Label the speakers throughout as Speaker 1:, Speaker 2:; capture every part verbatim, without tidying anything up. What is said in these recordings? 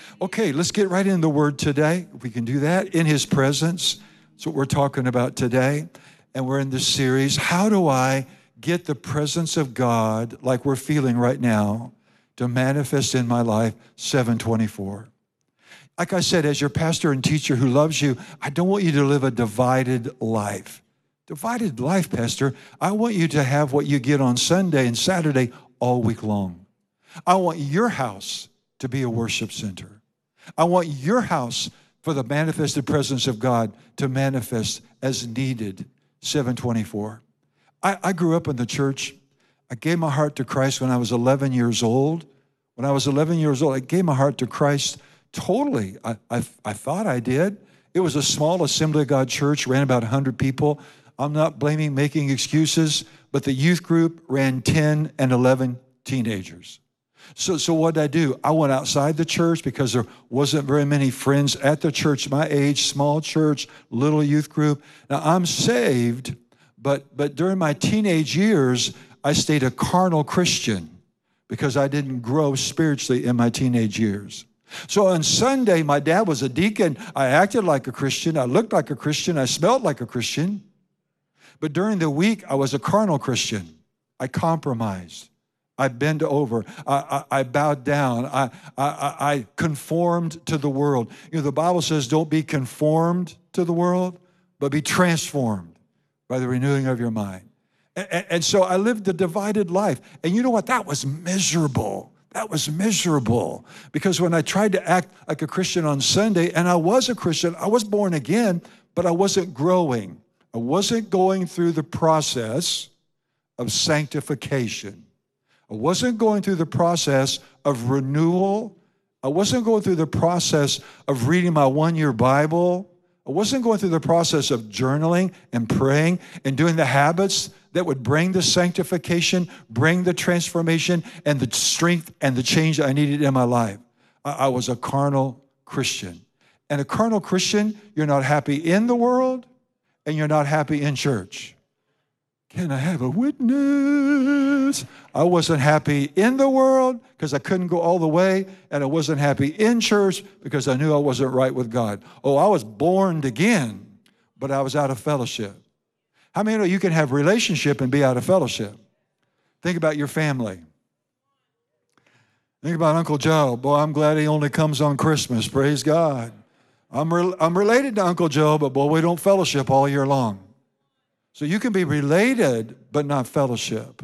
Speaker 1: Okay, let's get right in the Word today. If we can do that, in His presence. That's what we're talking about today. And we're in this series, how do I get the presence of God, like we're feeling right now, to manifest in my life, seven twenty-four. Like I said, as your pastor and teacher who loves you, I don't want you to live a divided life. Divided life, Pastor. I want you to have what you get on Sunday and Saturday all week long. I want your house to be a worship center. I want your house for the manifested presence of God to manifest as needed, seven twenty-four. I, I grew up in the church. I gave my heart to Christ when I was eleven years old. When I was eleven years old, I gave my heart to Christ totally. I, I, I thought I did. It was a small Assembly of God church, ran about one hundred people. I'm not blaming, making excuses, but the youth group ran ten and eleven teenagers. So, so what did I do? I went outside the church because there wasn't very many friends at the church my age, small church, little youth group. Now, I'm saved, but, but during my teenage years, I stayed a carnal Christian because I didn't grow spiritually in my teenage years. So on Sunday, my dad was a deacon. I acted like a Christian. I looked like a Christian. I smelled like a Christian. But during the week, I was a carnal Christian. I compromised. I bent over. I, I, I bowed down. I, I, I conformed to the world. You know, the Bible says, don't be conformed to the world, but be transformed by the renewing of your mind. And, and, and so I lived a divided life. And you know what? That was miserable. That was miserable. Because when I tried to act like a Christian on Sunday, and I was a Christian, I was born again, but I wasn't growing. I wasn't going through the process of sanctification. I wasn't going through the process of renewal. I wasn't going through the process of reading my one-year Bible. I wasn't going through the process of journaling and praying and doing the habits that would bring the sanctification, bring the transformation and the strength and the change I needed in my life. I, I was a carnal Christian. And a carnal Christian, you're not happy in the world and you're not happy in church. Can I have a witness? I wasn't happy in the world because I couldn't go all the way, and I wasn't happy in church because I knew I wasn't right with God. Oh, I was born again, but I was out of fellowship. How many know you can have relationship and be out of fellowship? Think about your family. Think about Uncle Joe. Boy, I'm glad he only comes on Christmas. Praise God. I'm, re- I'm related to Uncle Joe, but boy, we don't fellowship all year long. So you can be related, but not fellowship.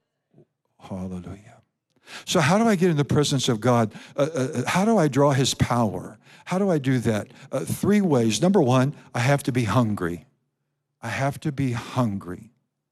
Speaker 1: Hallelujah. So how do I get in the presence of God? Uh, uh, how do I draw His power? How do I do that? Uh, three ways. Number one, I have to be hungry. I have to be hungry.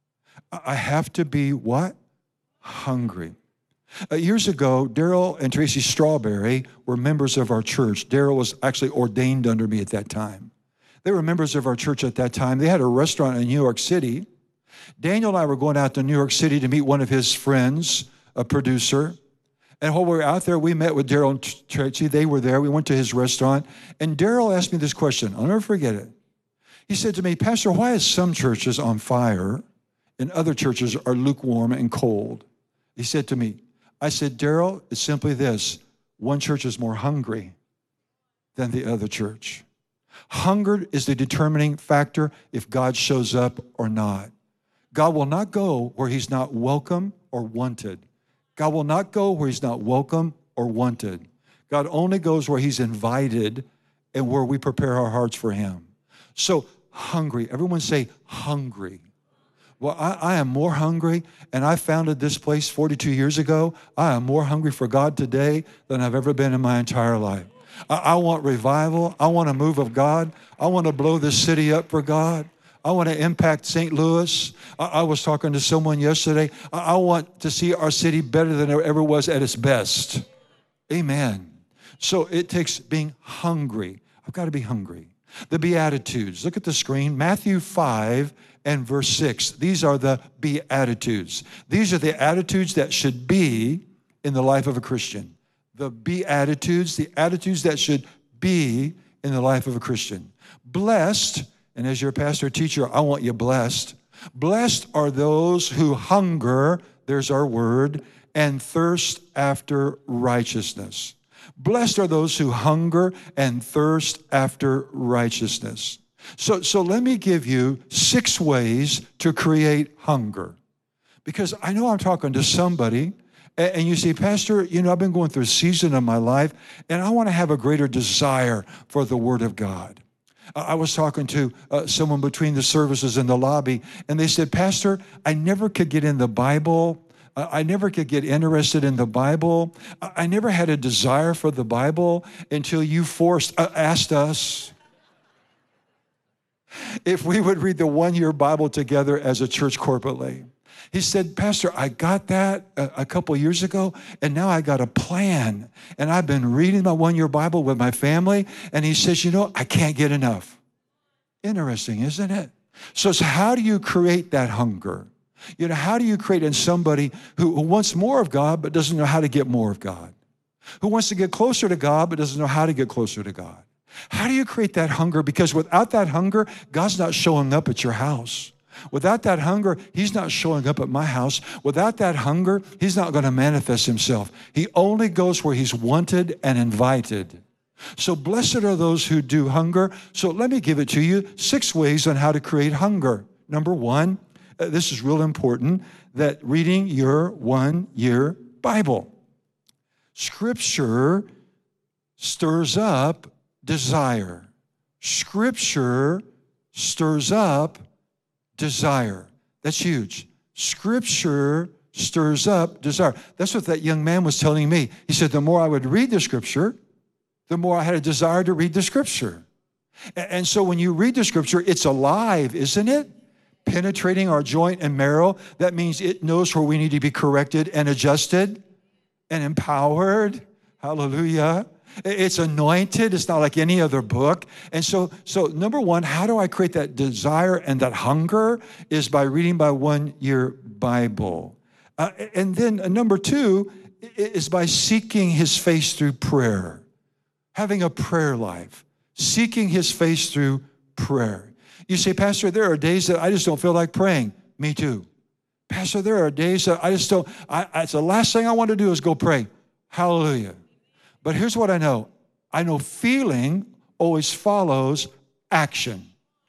Speaker 1: I have to be what? Hungry. Uh, years ago, Daryl and Tracy Strawberry were members of our church. Daryl was actually ordained under me at that time. They were members of our church at that time. They had a restaurant in New York City. Daniel and I were going out to New York City to meet one of his friends, a producer. And while we were out there, we met with Daryl and Tracy. They were there. We went to his restaurant. And Daryl asked me this question. I'll never forget it. He said to me, Pastor, why is some churches on fire and other churches are lukewarm and cold? He said to me, I said, Daryl, it's simply this. One church is more hungry than the other church. Hunger is the determining factor if God shows up or not. God will not go where He's not welcome or wanted. God will not go where He's not welcome or wanted. God only goes where He's invited and where we prepare our hearts for Him. So hungry. Everyone say hungry. Well, I, I am more hungry, and I founded this place forty-two years ago. I am more hungry for God today than I've ever been in my entire life. I, I want revival. I want a move of God. I want to blow this city up for God. I want to impact Saint Louis. I, I was talking to someone yesterday. I, I want to see our city better than it ever was at its best. Amen. So it takes being hungry. I've got to be hungry. The Beatitudes. Look at the screen. Matthew five and verse six. These are the Beatitudes. These are the attitudes that should be in the life of a Christian. The Beatitudes, the attitudes that should be in the life of a Christian. Blessed, and as your pastor or teacher, I want you blessed. Blessed are those who hunger, there's our word, and thirst after righteousness. Blessed are those who hunger and thirst after righteousness. So, so let me give you six ways to create hunger. Because I know I'm talking to somebody, and, and you say, Pastor, you know, I've been going through a season of my life, and I want to have a greater desire for the Word of God. I was talking to uh, someone between the services in the lobby, and they said, Pastor, I never could get in the Bible. Uh, I never could get interested in the Bible. I, I never had a desire for the Bible until you forced, uh, asked us if we would read the one-year Bible together as a church corporately. He said, Pastor, I got that a, a couple years ago, and now I got a plan. And I've been reading my one-year Bible with my family, and he says, you know, I can't get enough. Interesting, isn't it? So, so how do you create that hunger? You know, how do you create in somebody who, who wants more of God but doesn't know how to get more of God? Who wants to get closer to God but doesn't know how to get closer to God? How do you create that hunger? Because without that hunger, God's not showing up at your house. Without that hunger, he's not showing up at my house. Without that hunger, he's not going to manifest himself. He only goes where he's wanted and invited. So blessed are those who do hunger. So let me give it to you, six ways on how to create hunger. Number one, uh, this is real important, that reading your one-year Bible. Scripture stirs up desire. Scripture stirs up desire. That's huge. Scripture stirs up desire. That's what that young man was telling me. He said, the more I would read the Scripture, the more I had a desire to read the Scripture. And so when you read the Scripture, it's alive, isn't it? Penetrating our joint and marrow. That means it knows where we need to be corrected and adjusted and empowered. Hallelujah. It's anointed. It's not like any other book. And so, so number one, how do I create that desire and that hunger is by reading my one-year Bible. Uh, and then uh, number two is by seeking his face through prayer, having a prayer life, seeking his face through prayer. You say, Pastor, there are days that I just don't feel like praying. Me too. Pastor, there are days that I just don't, I, I, it's the last thing I want to do is go pray. Hallelujah. But here's what I know. I know feeling always follows action.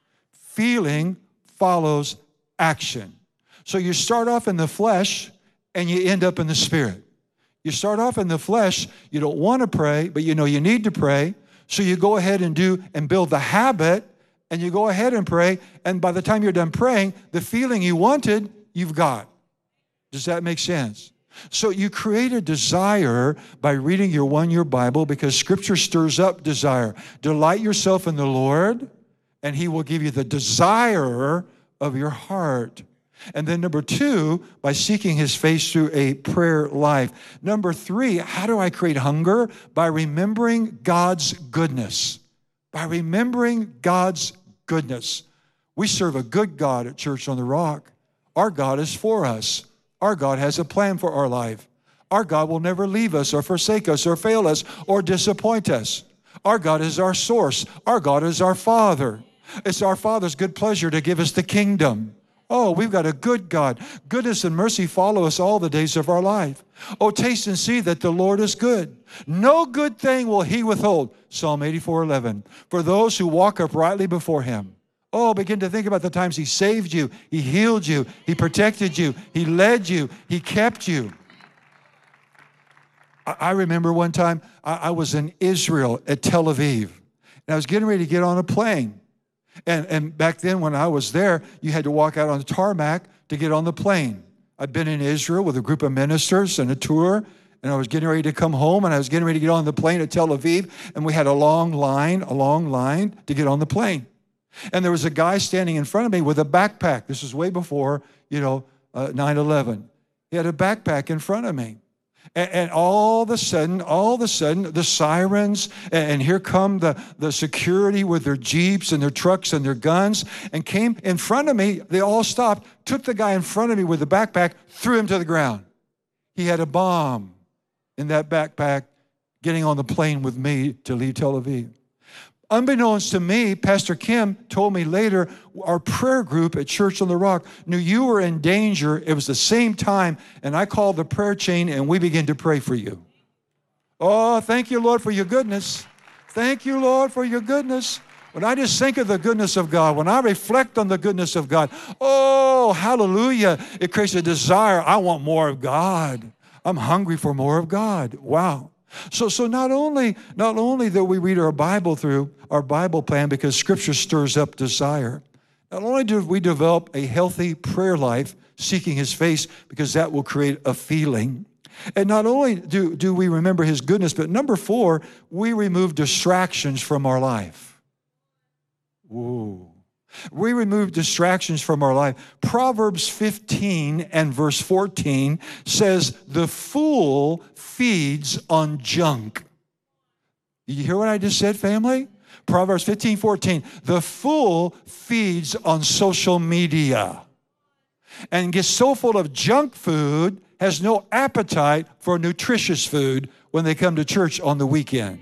Speaker 1: Feeling follows action. So you start off in the flesh and you end up in the spirit. You start off in the flesh, you don't want to pray, but you know you need to pray. So you go ahead and do and build the habit, and you go ahead and pray, and by the time you're done praying, the feeling you wanted, you've got. Does that make sense? So you create a desire by reading your one-year Bible because Scripture stirs up desire. Delight yourself in the Lord, and he will give you the desire of your heart. And then number two, by seeking his face through a prayer life. Number three, how do I create hunger? By remembering God's goodness. By remembering God's goodness. We serve a good God at Church on the Rock. Our God is for us. Our God has a plan for our life. Our God will never leave us or forsake us or fail us or disappoint us. Our God is our source. Our God is our Father. It's our Father's good pleasure to give us the kingdom. Oh, we've got a good God. Goodness and mercy follow us all the days of our life. Oh, taste and see that the Lord is good. No good thing will he withhold. Psalm eighty-four eleven. For those who walk uprightly before him. Oh, begin to think about the times he saved you, he healed you, he protected you, he led you, he kept you. I, I remember one time I, I was in Israel at Tel Aviv, and I was getting ready to get on a plane. And, and back then when I was there, you had to walk out on the tarmac to get on the plane. I'd been in Israel with a group of ministers and a tour, and I was getting ready to come home, and I was getting ready to get on the plane at Tel Aviv, and we had a long line, a long line to get on the plane. And there was a guy standing in front of me with a backpack. This was way before, you know, uh, nine eleven. He had a backpack in front of me. And, and all of a sudden, all of a sudden, the sirens, and, and here come the, the security with their Jeeps and their trucks and their guns, and came in front of me. They all stopped, took the guy in front of me with the backpack, threw him to the ground. He had a bomb in that backpack getting on the plane with me to leave Tel Aviv. Unbeknownst to me, Pastor Kim told me later, our prayer group at Church on the Rock knew you were in danger. It was the same time, and I called the prayer chain, and we began to pray for you. Oh, thank you, Lord, for your goodness. Thank you, Lord, for your goodness. When I just think of the goodness of God, when I reflect on the goodness of God, oh, hallelujah, it creates a desire. I want more of God. I'm hungry for more of God. Wow. So, so not only, not only that we read our Bible through our Bible plan because Scripture stirs up desire, not only do we develop a healthy prayer life, seeking His face, because that will create a feeling. And not only do, do we remember His goodness, but number four, we remove distractions from our life. Ooh. We remove distractions from our life. Proverbs fifteen and verse fourteen says, the fool feeds on junk. Did you hear what I just said, family? Proverbs fifteen, fourteen. The fool feeds on social media and gets so full of junk food, has no appetite for nutritious food when they come to church on the weekend.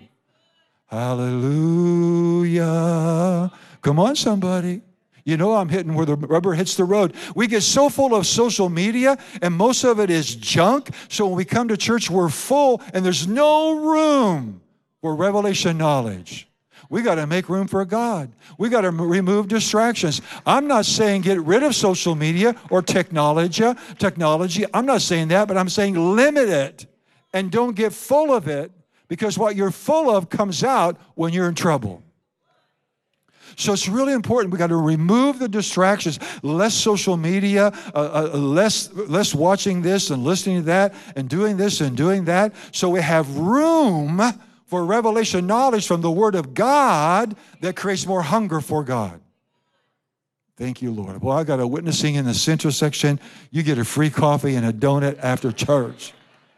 Speaker 1: Hallelujah. Come on, somebody. You know I'm hitting where the rubber hits the road. We get so full of social media, and most of it is junk, so when we come to church, we're full, and there's no room for revelation knowledge. We got to make room for God. We got to remove distractions. I'm not saying get rid of social media or technology. Technology. I'm not saying that, but I'm saying limit it and don't get full of it, because what you're full of comes out when you're in trouble. So it's really important. We got to remove the distractions. Less social media, uh, uh, less less watching this and listening to that and doing this and doing that. So we have room for revelation knowledge from the Word of God that creates more hunger for God. Thank you, Lord. Well, I got a witnessing in the central section. You get a free coffee and a donut after church.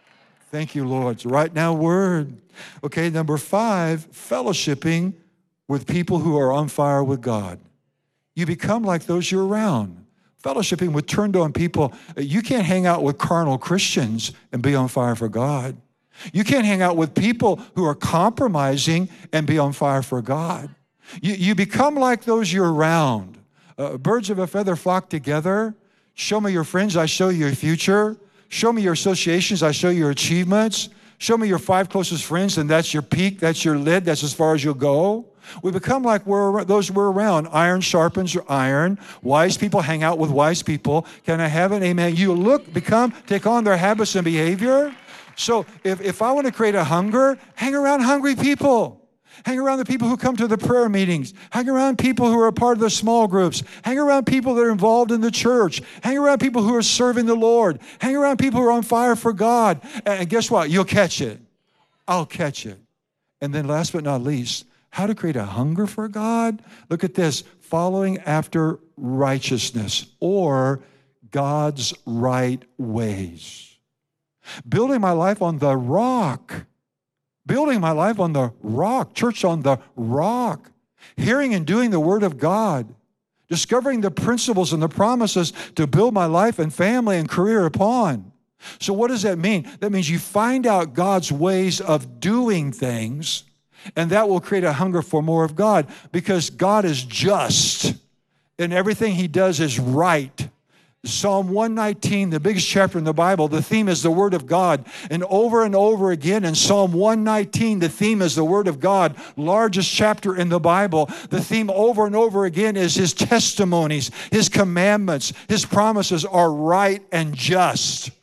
Speaker 1: Thank you, Lord. It's right now word. Okay, number five, fellowshipping with people who are on fire with God. You become like those you're around. Fellowshipping with turned on people. You can't hang out with carnal Christians and be on fire for God. You can't hang out with people who are compromising and be on fire for God. You, you become like those you're around. Uh, birds of a feather flock together. Show me your friends, I show you your future. Show me your associations, I show you your achievements. Show me your five closest friends, and that's your peak, that's your lid, that's as far as you'll go. We become like we're, those we're around. Iron sharpens iron. Wise people hang out with wise people. Can I have an amen? You look, become, take on their habits and behavior. So if, if I want to create a hunger, hang around hungry people. Hang around the people who come to the prayer meetings. Hang around people who are a part of the small groups. Hang around people that are involved in the church. Hang around people who are serving the Lord. Hang around people who are on fire for God. And guess what? You'll catch it. I'll catch it. And then last but not least, how to create a hunger for God? Look at this, following after righteousness or God's right ways. Building my life on the rock. Building my life on the rock. Church, on the rock. Hearing and doing the Word of God. Discovering the principles and the promises to build my life and family and career upon. So what does that mean? That means you find out God's ways of doing things, and that will create a hunger for more of God, because God is just and everything He does is right. Psalm one nineteen, the biggest chapter in the Bible, the theme is the Word of God. And over and over again in Psalm one nineteen, the theme is the Word of God. Largest chapter in the Bible. The theme over and over again is His testimonies, His commandments, His promises are right and just.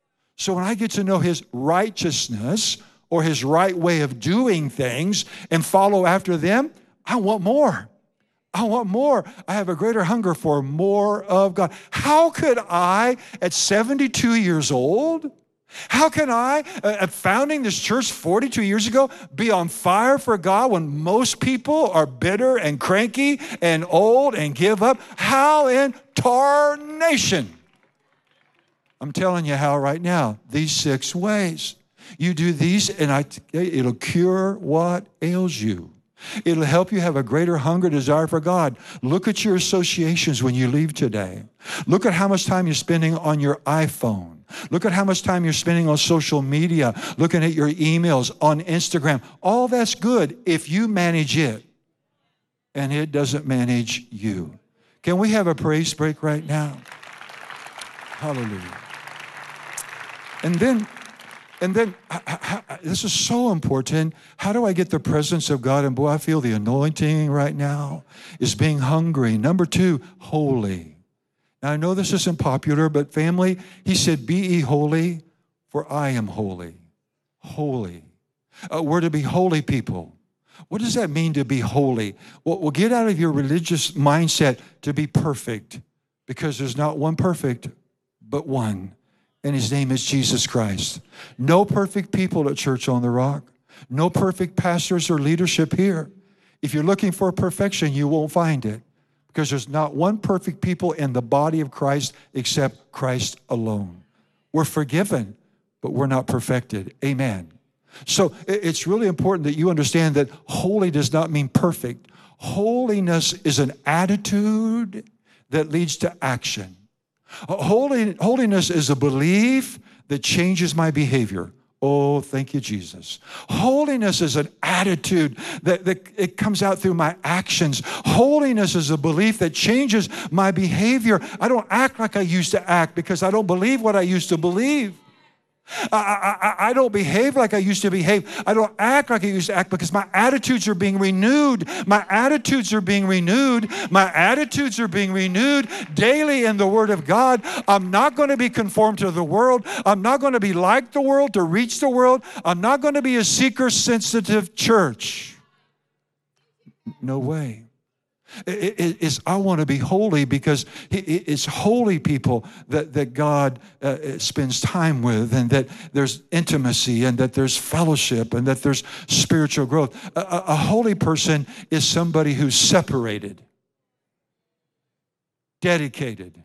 Speaker 1: So when I get to know His righteousness or His right way of doing things and follow after them, I want more. I want more. I have a greater hunger for more of God. How could I, at seventy-two years old, how can I, at founding this church forty-two years ago, be on fire for God when most people are bitter and cranky and old and give up? How in tarnation? I'm telling you how right now. These six ways. You do these, and I, it'll cure what ails you. It'll help you have a greater hunger, desire for God. Look at your associations when you leave today. Look at how much time you're spending on your iPhone. Look at how much time you're spending on social media, looking at your emails, on Instagram. All that's good if you manage it, and it doesn't manage you. Can we have a praise break right now? Hallelujah. And then And then, this is so important. How do I get the presence of God? And boy, I feel the anointing right now is being hungry. Number two, holy. Now, I know this isn't popular, but family, he said, be ye holy, for I am holy. Holy. Uh, we're to be holy people. What does that mean to be holy? Well, well, get out of your religious mindset to be perfect, because there's not one perfect, but one. And his name is Jesus Christ. No perfect people at Church on the Rock. No perfect pastors or leadership here. If you're looking for perfection, you won't find it, because there's not one perfect people in the body of Christ except Christ alone. We're forgiven, but we're not perfected. Amen. So it's really important that you understand that holy does not mean perfect. Holiness is an attitude that leads to action. Holy, holiness is a belief that changes my behavior. Oh, thank you, Jesus. Holiness is an attitude that, that it comes out through my actions. Holiness is a belief that changes my behavior. I don't act like I used to act because I don't believe what I used to believe. I, I, I don't behave like I used to behave. I don't act like I used to act because my attitudes are being renewed. My attitudes are being renewed. My attitudes are being renewed daily in the Word of God. I'm not going to be conformed to the world. I'm not going to be like the world to reach the world. I'm not going to be a seeker-sensitive church. No way. It, it, it's, I want to be holy because it, it's holy people that, that God uh, spends time with, and that there's intimacy, and that there's fellowship, and that there's spiritual growth. A, a, a holy person is somebody who's separated, dedicated,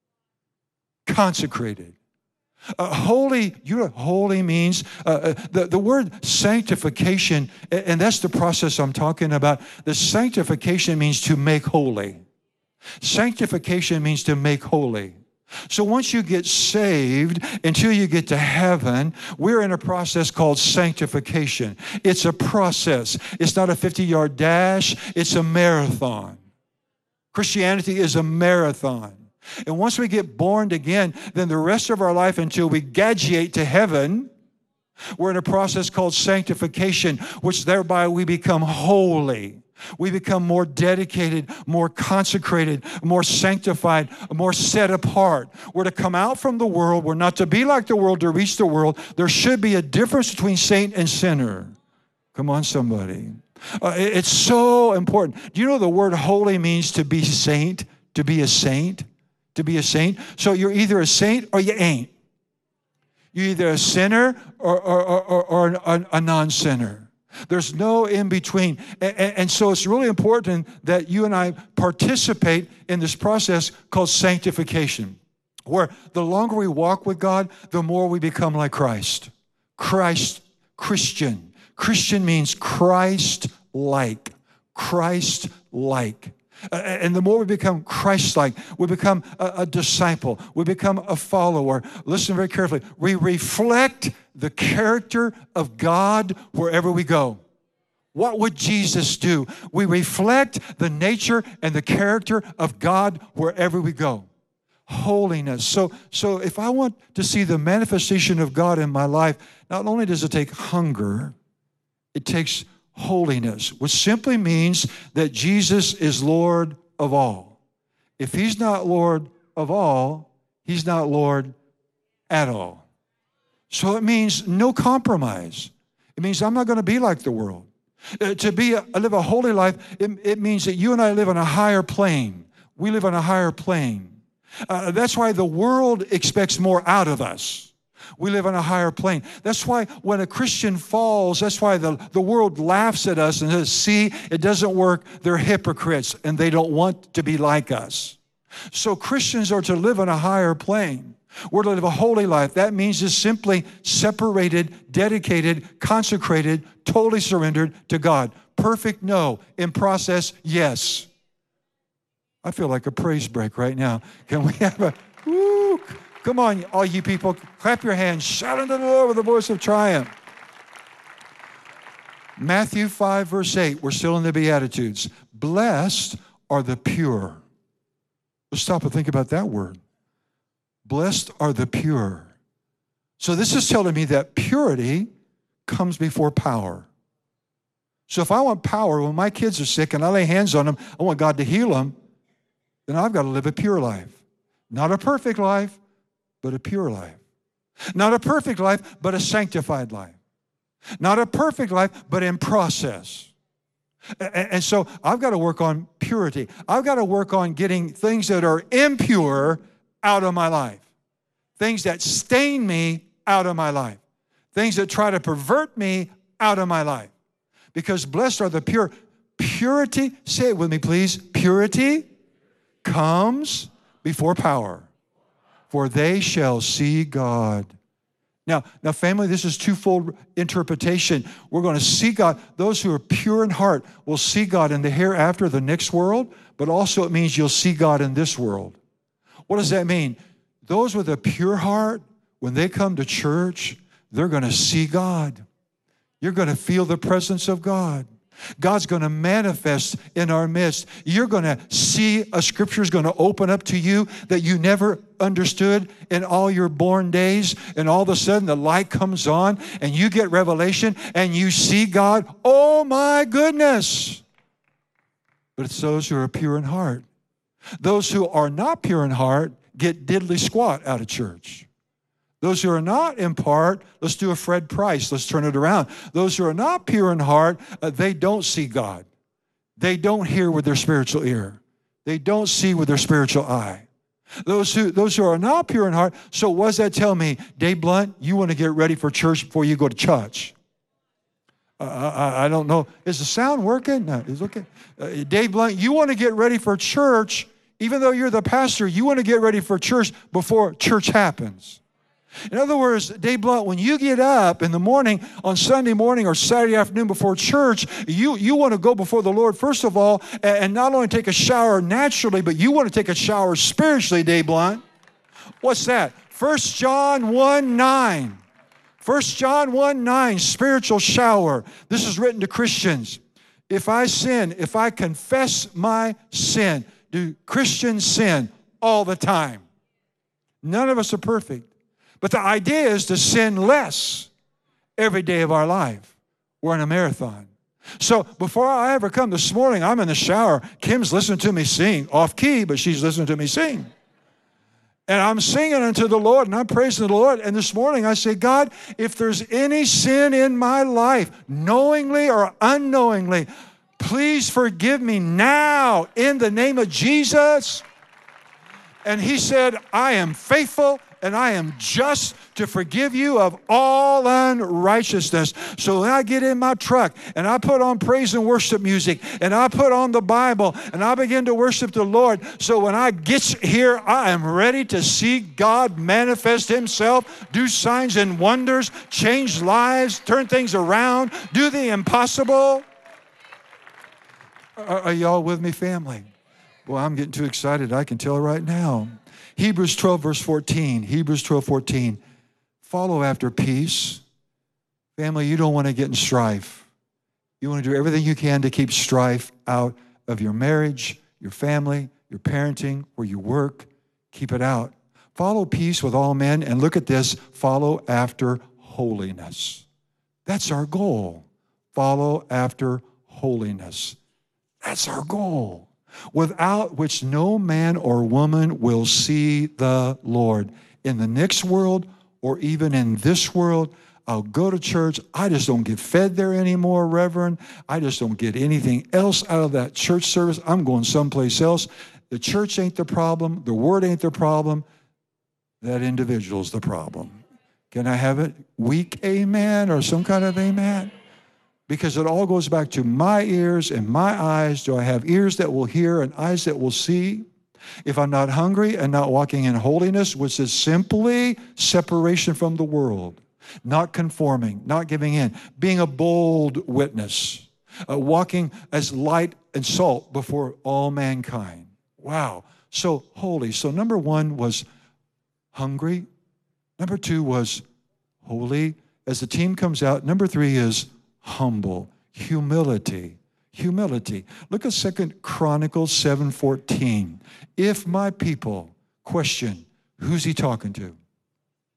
Speaker 1: consecrated. Uh, holy, you know, holy means, uh, the, the word sanctification, and that's the process I'm talking about. The sanctification means to make holy. Sanctification means to make holy. So once you get saved, until you get to heaven, we're in a process called sanctification. It's a process. It's not a fifty-yard dash. It's a marathon. Christianity is a marathon. And once we get born again, then the rest of our life until we graduate to heaven, we're in a process called sanctification, which thereby we become holy. We become more dedicated, more consecrated, more sanctified, more set apart. We're to come out from the world. We're not to be like the world to reach the world. There should be a difference between saint and sinner. Come on, somebody. Uh, it's so important. Do you know the word holy means to be saint, to be a saint? To be a saint. So you're either a saint or you ain't. You're either a sinner or, or, or, or a, a non-sinner. There's no in between. And, and so it's really important that you and I participate in this process called sanctification, where the longer we walk with God, the more we become like Christ. Christ, Christian. Christian means Christ-like. Christ-like. Uh, and the more we become Christ-like, we become a, a disciple. We become a follower. Listen very carefully. We reflect the character of God wherever we go. What would Jesus do? We reflect the nature and the character of God wherever we go. Holiness. So, so if I want to see the manifestation of God in my life, not only does it take hunger, it takes holiness, which simply means that Jesus is Lord of all. If he's not Lord of all, he's not Lord at all. So it means no compromise. It means I'm not going to be like the world. Uh, to be a, live a holy life, it, it means that you and I live on a higher plane. We live on a higher plane. Uh, that's why the world expects more out of us. We live on a higher plane. That's why when a Christian falls, that's why the, the world laughs at us and says, see, it doesn't work. They're hypocrites and they don't want to be like us. So Christians are to live on a higher plane. We're to live a holy life. That means just simply separated, dedicated, consecrated, totally surrendered to God. Perfect, no. In process, yes. I feel like a praise break right now. Can we have a, woo? Come on, all you people, clap your hands, shout unto the Lord with a voice of triumph. Matthew five, verse eight, we're still in the Beatitudes. Blessed are the pure. Let's stop and think about that word. Blessed are the pure. So this is telling me that purity comes before power. So if I want power, when my kids are sick and I lay hands on them, I want God to heal them, then I've got to live a pure life. Not a perfect life, but a pure life. Not a perfect life, but a sanctified life. Not a perfect life, but in process. And so I've got to work on purity. I've got to work on getting things that are impure out of my life. Things that stain me out of my life. Things that try to pervert me out of my life. Because blessed are the pure. Purity, say it with me please. Purity comes before power. For they shall see God. Now, now, family, this is twofold interpretation. We're going to see God. Those who are pure in heart will see God in the hereafter, the next world, but also it means you'll see God in this world. What does that mean? Those with a pure heart, when they come to church, they're going to see God. You're going to feel the presence of God. God's going to manifest in our midst. You're going to see a scripture is going to open up to you that you never understood in all your born days. And all of a sudden the light comes on and you get revelation and you see God. Oh my goodness. But it's those who are pure in heart. Those who are not pure in heart get diddly squat out of church. Those who are not in part, let's do a Fred Price. Let's turn it around. Those who are not pure in heart, uh, they don't see God. They don't hear with their spiritual ear. They don't see with their spiritual eye. Those who, those who are not pure in heart, so what does that tell me? Dave Blunt, you want to get ready for church before you go to church. Uh, I, I don't know. Is the sound working? No, it's okay. Uh, Dave Blunt, you want to get ready for church, even though you're the pastor, you want to get ready for church before church happens. In other words, Dave Blunt, when you get up in the morning on Sunday morning or Saturday afternoon before church, you, you want to go before the Lord, first of all, and not only take a shower naturally, but you want to take a shower spiritually, Dave Blunt. What's that? First John one nine. First John one nine, spiritual shower. This is written to Christians. If I sin, if I confess my sin, do Christians sin all the time? None of us are perfect. But the idea is to sin less every day of our life. We're in a marathon. So before I ever come this morning, I'm in the shower. Kim's listening to me sing, off key, but she's listening to me sing. And I'm singing unto the Lord, and I'm praising the Lord. And this morning I say, God, if there's any sin in my life, knowingly or unknowingly, please forgive me now in the name of Jesus. And he said, I am faithful and I am just to forgive you of all unrighteousness. So when I get in my truck and I put on praise and worship music and I put on the Bible and I begin to worship the Lord, so when I get here, I am ready to see God manifest himself, do signs and wonders, change lives, turn things around, do the impossible. Are, are y'all with me, family? Well, I'm getting too excited. I can tell right now. Hebrews twelve, verse fourteen. Hebrews twelve, fourteen. Follow after peace. Family, you don't want to get in strife. You want to do everything you can to keep strife out of your marriage, your family, your parenting, where you work. Keep it out. Follow peace with all men, and look at this, follow after holiness. That's our goal. Follow after holiness. That's our goal. Without which no man or woman will see the Lord. In the next world or even in this world, I'll go to church. I just don't get fed there anymore, Reverend. I just don't get anything else out of that church service. I'm going someplace else. The church ain't the problem. The word ain't the problem. That individual's the problem. Can I have it? Weak amen or some kind of amen? Because it all goes back to my ears and my eyes. Do I have ears that will hear and eyes that will see? If I'm not hungry and not walking in holiness, which is simply separation from the world, not conforming, not giving in, being a bold witness, uh, walking as light and salt before all mankind. Wow. So holy. So number one was hungry. Number two was holy. As the team comes out, number three is humble, humility, humility. Look at Second Chronicles seven fourteen. If my people, question, who's he talking to?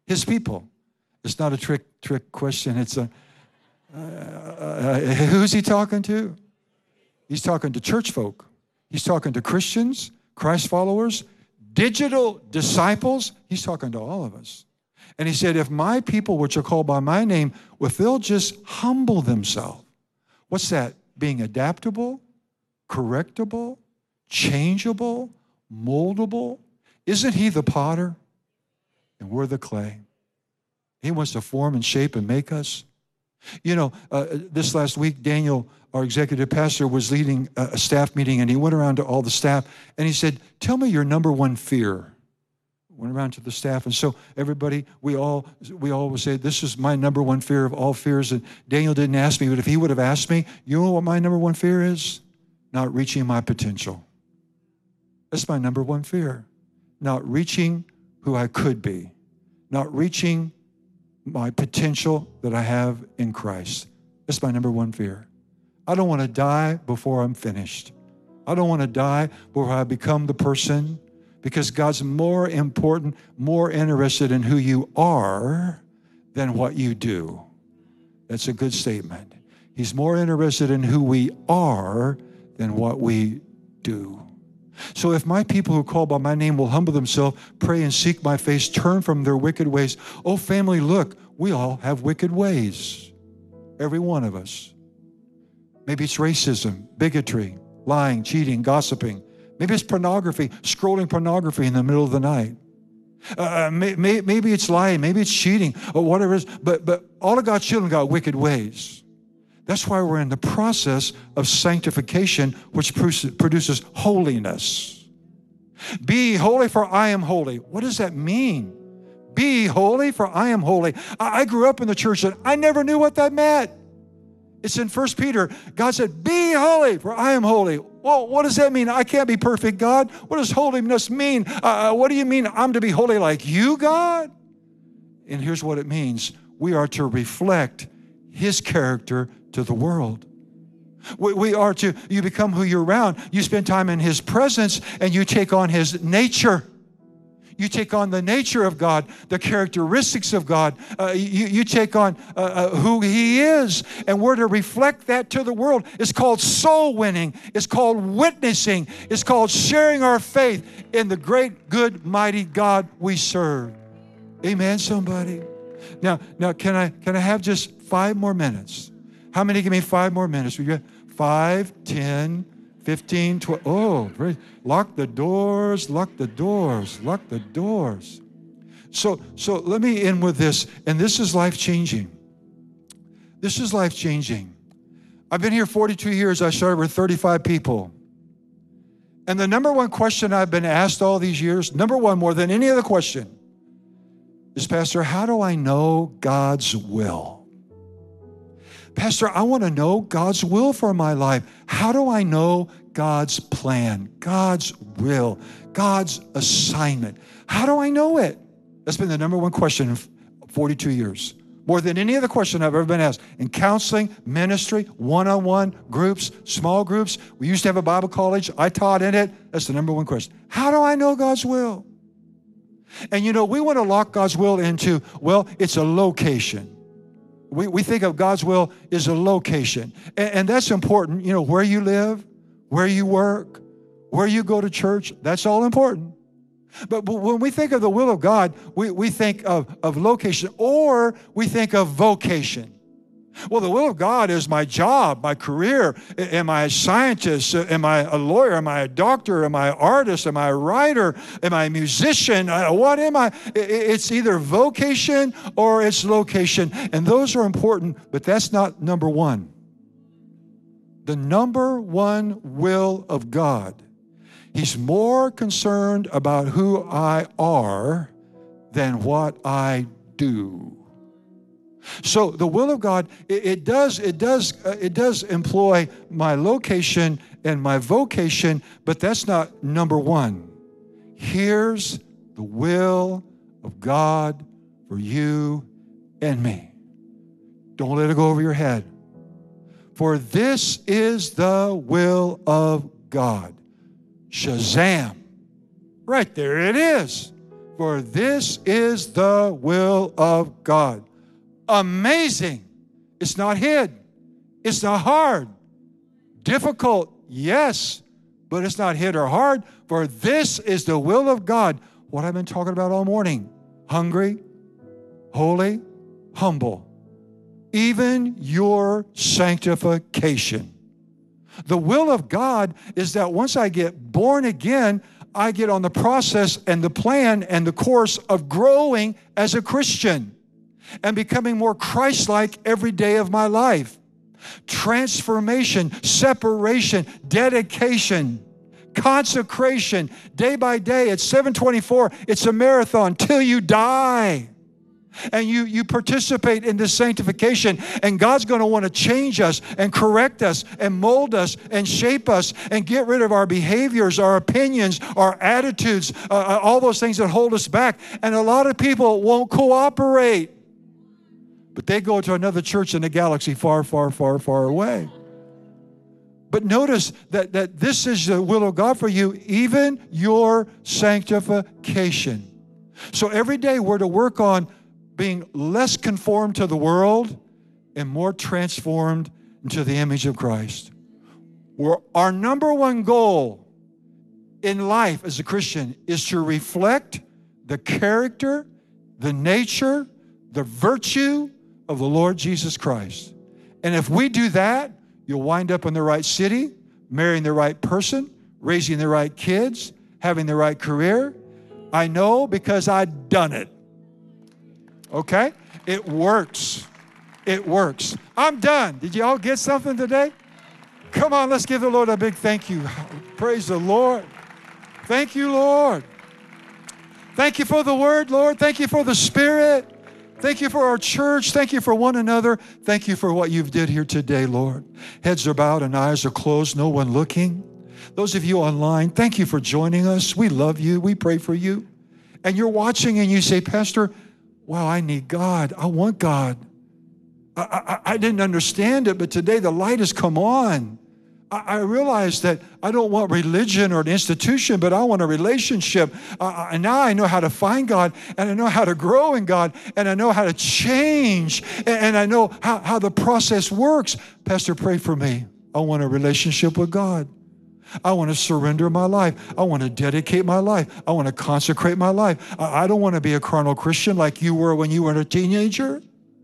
Speaker 1: His people. It's not a trick trick question. It's a, uh, uh, who's he talking to? He's talking to church folk. He's talking to Christians, Christ followers, digital disciples. He's talking to all of us. And he said, if my people, which are called by my name, if they'll just humble themselves. What's that? Being adaptable, correctable, changeable, moldable. Isn't he the potter? And we're the clay. He wants to form and shape and make us. You know, uh, this last week, Daniel, our executive pastor, was leading a, a staff meeting, and he went around to all the staff, and he said, tell me your number one fear. Went around to the staff, and so everybody, we all we all would say, this is my number one fear of all fears. And Daniel didn't ask me, but if he would have asked me, you know what my number one fear is? Not reaching my potential. That's my number one fear. Not reaching who I could be. Not reaching my potential that I have in Christ. That's my number one fear. I don't want to die before I'm finished. I don't want to die before I become the person, because God's more important, more interested in who you are than what you do. That's a good statement. He's more interested in who we are than what we do. So if my people who call by my name will humble themselves, pray and seek my face, turn from their wicked ways. Oh, family, look, we all have wicked ways. Every one of us. Maybe it's racism, bigotry, lying, cheating, gossiping. Maybe it's pornography, scrolling pornography in the middle of the night. Uh, may, may, maybe it's lying, maybe it's cheating, or whatever it is. But, but all of God's children got wicked ways. That's why we're in the process of sanctification, which produces holiness. Be holy, for I am holy. What does that mean? Be holy, for I am holy. I, I grew up in the church, and I never knew what that meant. It's in First Peter. God said, be holy, for I am holy. Well, what does that mean? I can't be perfect, God. What does holiness mean? Uh, what do you mean I'm to be holy like you, God? And here's what it means. We are to reflect His character to the world. We, we are to, you become who you're around. You spend time in His presence, and you take on His nature. You take on the nature of God, the characteristics of God. Uh, you, you take on uh, uh, who He is, and we're to reflect that to the world. It's called soul winning. It's called witnessing. It's called sharing our faith in the great, good, mighty God we serve. Amen, somebody? Now, now can I can I have just five more minutes? How many give me five more minutes? We got five, ten, fifteen, twelve. Oh, very, lock the doors, lock the doors, lock the doors. So, so let me end with this, and this is life-changing. This is life-changing. I've been here forty-two years. I started with thirty-five people. And the number one question I've been asked all these years, number one more than any other question, is, Pastor, how do I know God's will? Pastor, I want to know God's will for my life. How do I know God's plan, God's will, God's assignment? How do I know it? That's been the number one question in forty-two years. More than any other question I've ever been asked. In counseling, ministry, one-on-one, groups, small groups. We used to have a Bible college. I taught in it. That's the number one question. How do I know God's will? And you know, we want to lock God's will into, well, it's a location. We, we think of God's will as a location. And, and that's important. You know, where you live, where you work, where you go to church, that's all important. But, but when we think of the will of God, we, we think of, of location, or we think of vocation. Well, the will of God is my job, my career. Am I a scientist? Am I a lawyer? Am I a doctor? Am I an artist? Am I a writer? Am I a musician? What am I? It's either vocation or it's location. And those are important, but that's not number one. The number one will of God. He's more concerned about who I are than what I do. So the will of God, it, it does, it does, uh, it does employ my location and my vocation, but that's not number one. Here's the will of God for you and me. Don't let it go over your head. For this is the will of God. Shazam. Right there it is. for this is the will of God. Amazing. It's not hid. It's not hard. Difficult, yes, but it's not hid or hard, for this is the will of God. What I've been talking about all morning. Hungry, holy, humble. Even your sanctification. The will of God is that once I get born again, I get on the process and the plan and the course of growing as a Christian and becoming more Christ-like every day of my life. Transformation, separation, dedication, consecration, day by day. It's seven twenty-four. It's a marathon till you die. And you, you participate in this sanctification, and God's going to want to change us and correct us and mold us and shape us and get rid of our behaviors, our opinions, our attitudes, uh, all those things that hold us back. And a lot of people won't cooperate. But they go to another church in the galaxy far, far, far, far away. But notice that, that this is the will of God for you, even your sanctification. So every day we're to work on being less conformed to the world and more transformed into the image of Christ. We're, our number one goal in life as a Christian is to reflect the character, the nature, the virtue of the Lord Jesus Christ. And if we do that, you'll wind up in the right city, marrying the right person, raising the right kids, having the right career. I know because I've done it. Okay? It works. It works. I'm done. Did you all get something today? Come on, let's give the Lord a big thank you. Praise the Lord. Thank you, Lord. Thank you for the word, Lord. Thank you for the Spirit. Thank you for our church. Thank you for one another. Thank you for what you've did here today, Lord. Heads are bowed and eyes are closed, no one looking. Those of you online, thank you for joining us. We love you. We pray for you. And you're watching and you say, Pastor, wow, I need God. I want God. I, I, I didn't understand it, but today the light has come on. I, I realized that I don't want religion or an institution, but I want a relationship. Uh, and now I know how to find God, and I know how to grow in God, and I know how to change, and, and I know how, how the process works. Pastor, pray for me. I want a relationship with God. I want to surrender my life. I want to dedicate my life. I want to consecrate my life. I don't want to be a carnal Christian like you were when you were a teenager.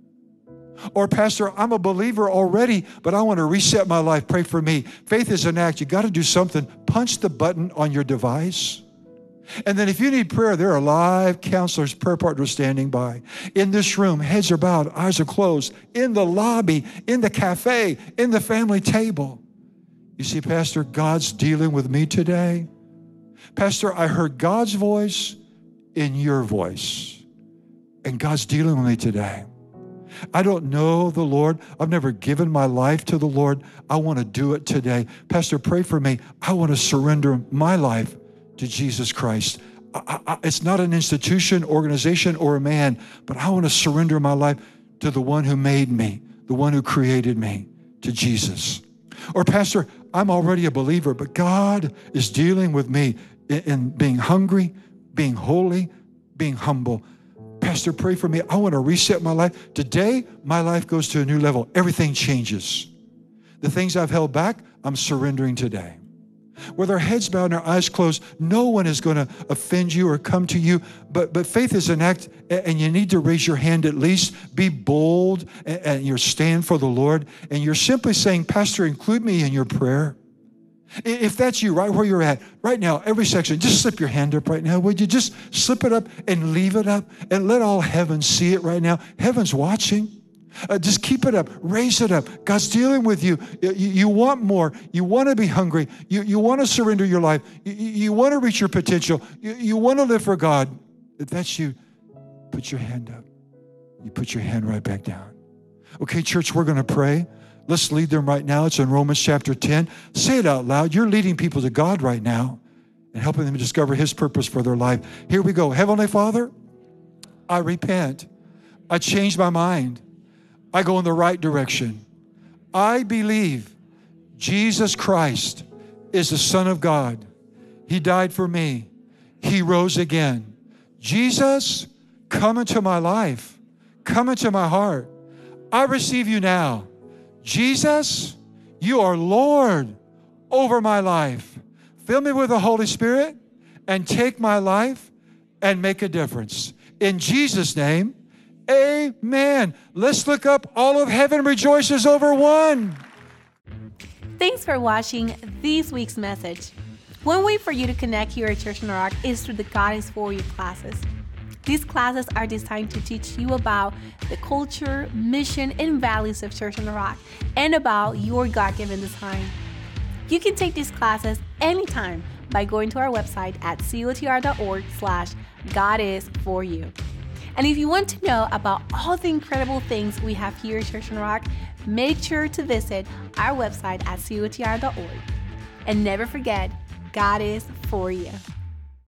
Speaker 1: Or, Pastor, I'm a believer already, but I want to reset my life. Pray for me. Faith is an act. You got to do something. Punch the button on your device. And then if you need prayer, there are live counselors, prayer partners standing by. In this room, heads are bowed, eyes are closed. In the lobby, in the cafe, in the family table. You see, Pastor, God's dealing with me today. Pastor, I heard God's voice in your voice. And God's dealing with me today. I don't know the Lord. I've never given my life to the Lord. I want to do it today. Pastor, pray for me. I want to surrender my life to Jesus Christ. I, I, it's not an institution, organization, or a man, but I want to surrender my life to the one who made me, the one who created me, to Jesus. Or, Pastor, I'm already a believer, but God is dealing with me in, in being hungry, being holy, being humble. Pastor, pray for me. I want to reset my life. Today, my life goes to a new level. Everything changes. The things I've held back, I'm surrendering today. With our heads bowed and our eyes closed, no one is going to offend you or come to you, but, but faith is an act, and you need to raise your hand at least. Be bold, and, and you stand for the Lord, and you're simply saying, Pastor, include me in your prayer. If that's you, right where you're at, right now, every section, just slip your hand up right now. Would you just slip it up and leave it up and let all heaven see it right now? Heaven's watching. Uh, just keep it up. Raise it up. God's dealing with you. You, you want more. You want to be hungry. You, you want to surrender your life. You, you want to reach your potential. You, you want to live for God. If that's you, put your hand up. You put your hand right back down. Okay, church, we're going to pray. Let's lead them right now. It's in Romans chapter ten. Say it out loud. You're leading people to God right now and helping them discover His purpose for their life. Here we go. Heavenly Father, I repent. I change my mind. I go in the right direction. I believe Jesus Christ is the Son of God. He died for me. He rose again. Jesus, come into my life. Come into my heart. I receive you now. Jesus, you are Lord over my life. Fill me with the Holy Spirit and take my life and make a difference. In Jesus' name, amen. Let's look up. All of heaven rejoices over one.
Speaker 2: Thanks for watching this week's message. One way for you to connect here at Church on the Rock is through the God is For You classes. These classes are designed to teach you about the culture, mission, and values of Church on the Rock and about your God-given design. You can take these classes anytime by going to our website at cotr.org slash God is for you. And if you want to know about all the incredible things we have here at Church on the Rock, make sure to visit our website at cotr dot org. And never forget, God is for you.